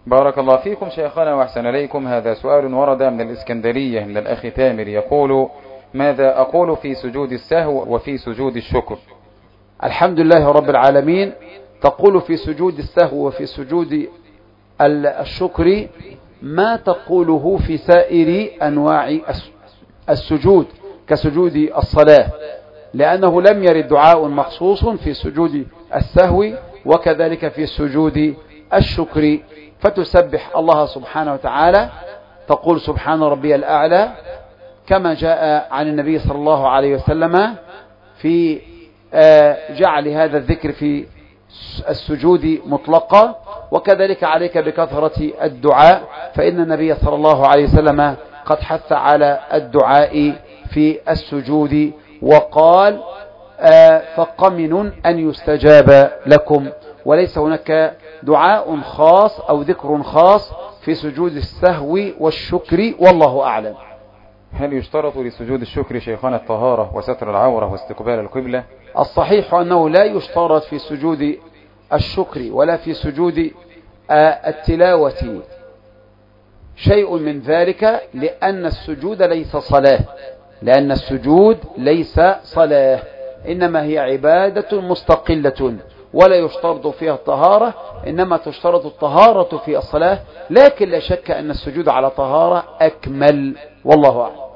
بارك الله فيكم شيخنا وأحسن إليكم. هذا سؤال ورد من الإسكندرية من الأخ تامر يقول: ماذا أقول في سجود السهو وفي سجود الشكر؟ الحمد لله رب العالمين. تقول في سجود السهو وفي سجود الشكر ما تقوله في سائر أنواع السجود كسجود الصلاة، لأنه لم يرد دعاء مخصوص في سجود السهو وكذلك في سجود الشكر، فتسبح الله سبحانه وتعالى، تقول سبحان ربي الأعلى كما جاء عن النبي صلى الله عليه وسلم في جعل هذا الذكر في السجود مطلقا، وكذلك عليك بكثرة الدعاء، فإن النبي صلى الله عليه وسلم قد حث على الدعاء في السجود وقال: فقمن أن يستجاب لكم. وليس هناك دعاء خاص أو ذكر خاص في سجود السهو والشكر، والله أعلم. هل يشترط لسجود الشكر شيخنا الطهارة وستر العورة واستقبال القبلة؟ الصحيح أنه لا يشترط في سجود الشكر ولا في سجود التلاوة شيء من ذلك، لأن السجود ليس صلاة، لأن السجود ليس صلاة، إنما هي عبادة مستقلة ولا يشترط فيها الطهارة، إنما تشترط الطهارة في الصلاة، لكن لا شك أن السجود على طهارة أكمل، والله أعلم.